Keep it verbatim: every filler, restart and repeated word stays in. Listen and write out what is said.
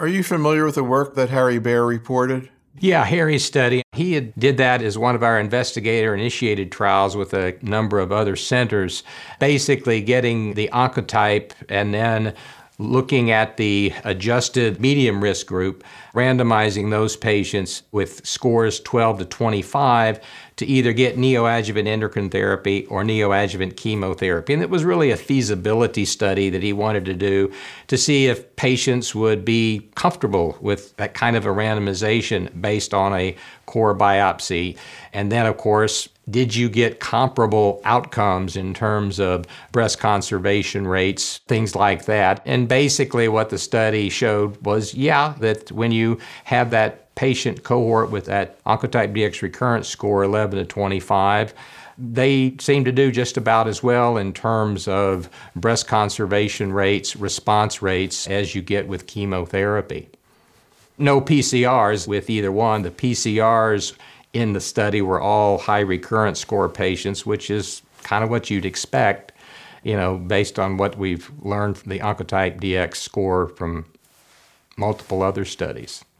Are you familiar with the work that Harry Baer reported? Yeah, Harry's study. He had, did that as one of our investigator-initiated trials with a number of other centers, basically getting the Oncotype and then looking at the adjusted medium risk group, randomizing those patients with scores twelve to twenty-five to either get neoadjuvant endocrine therapy or neoadjuvant chemotherapy. And it was really a feasibility study that he wanted to do to see if patients would be comfortable with that kind of a randomization based on a core biopsy. And then, of course, did you get comparable outcomes in terms of breast conservation rates, things like that? And basically what the study showed was, yeah, that when you have that patient cohort with that Oncotype D X recurrence score eleven to twenty-five, they seem to do just about as well in terms of breast conservation rates, response rates as you get with chemotherapy. No P C Rs with either one. The P C Rs in the study were all high recurrence score patients, which is kind of what you'd expect, you know, based on what we've learned from the Oncotype D X score from multiple other studies.